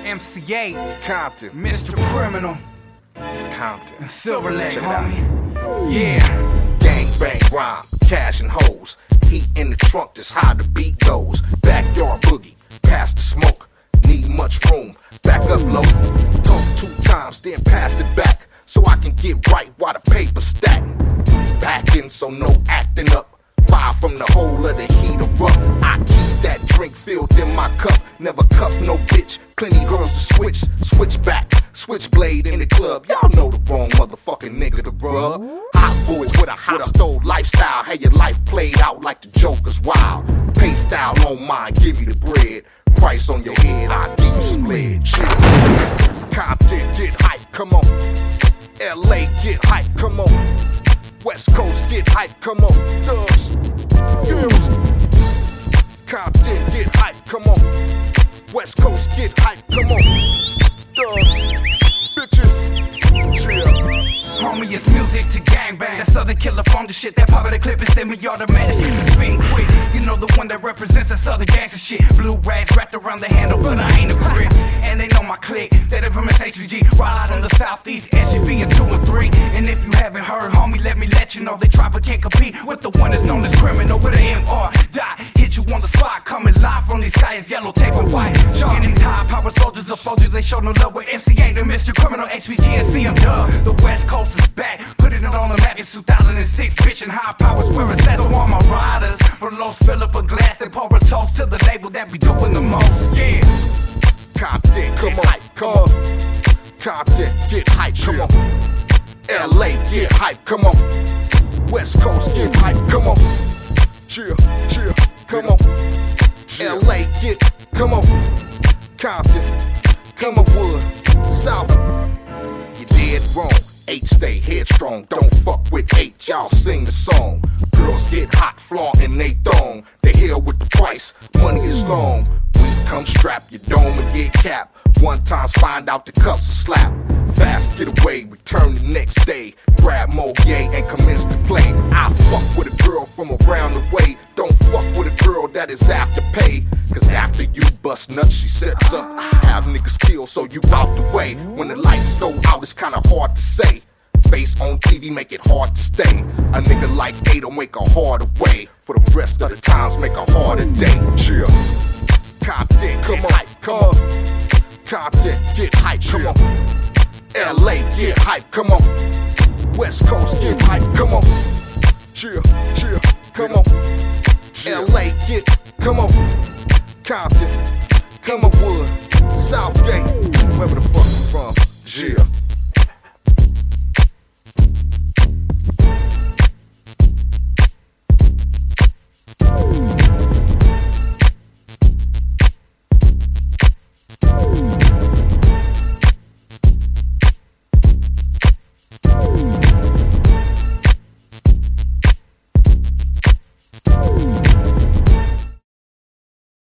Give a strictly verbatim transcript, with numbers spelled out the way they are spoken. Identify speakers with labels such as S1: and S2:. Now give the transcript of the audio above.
S1: M C A,
S2: Compton,
S1: Mister Criminal,
S2: Compton,
S1: and Silver Lake,
S2: Check it out.
S1: homie. Yeah.
S2: Gang bang rhyme, cash and hoes. Heat in the trunk, that's how the beat goes. Backyard boogie, pass the smoke. Need much room, back up low. Talk two times, then pass it back, so I can get right while the paper stack. Backing, so no acting up. Fire from the hole of the heater up. I keep that drink filled in my cup. Never cuff no bitch. Plenty girls to switch, switch back, switchblade in the club. Y'all know the wrong motherfucking nigga to rub. Hot boys with a hot stove lifestyle. How your life played out like the Joker's wild. Pay style on mine, give me the bread. Price on your head, I'll give you split. Chill. Compton, get hype, come on. L A, get hype, come on. West Coast, get hype, come on. Thugs, girls. Compton, get hype, come on. West Coast, get hype, come on. Thugs, bitches, chill.
S1: Homie, it's music to gangbang. That Southern killer phone the shit. That pop of the clip is semi-automatic. Shit is spin quick. You know the one that represents that Southern gangster shit. Blue rags wrapped around the handle, but I ain't a grip. And they know my clique. That infamous H V G. Ride on the southeast S U V in two and three. And if you haven't heard, homie, let me let you know. They try but can't compete with the one that's known as Criminal with an M R dot. Hit you on the spot, coming live from these skies, yellow tape and white. Shark and these high power soldiers of soldiers. They show no love with M C A, the Mister Criminal, H V G and C M Dub. The West Coast is back, putting it on the map in two thousand six. Bitch and high powers, where it's at. So all my riders, from Los Philippa Glass and pour a toast to the label that be doing the most. Yeah.
S2: Compton, come on, come on. Compton, get hype, come on. L A, get hype, come on. West Coast, get hype, come on. Chill, chill, come on. L A, get, come on. Compton, come on, Wood, South. You dead wrong. H stay headstrong, don't fuck with H, y'all sing the song. Girls get hot, flaunting they thong. They hell with the price, money is long. We come strap your dome and get capped. One times find out the cuffs are slap. Fast get away, return the next day. Grab more yay and commence to play. I fuck with a girl from around the way. Don't fuck with a girl that is after pay. Cause after you bust nuts, she sets up. I have niggas killed, so you out the way. When the lights go out, it's kinda hard to say. Face on T V make it hard to stay. A nigga like Ado make a harder way. For the rest of the times, make a harder day. Chill. Compton, come on, come on. Compton, get hype, come on. L A, get hype, come on. West Coast, get hype, come on. Chill, chill, come on. L A, get, come on. Compton, come on, Wood.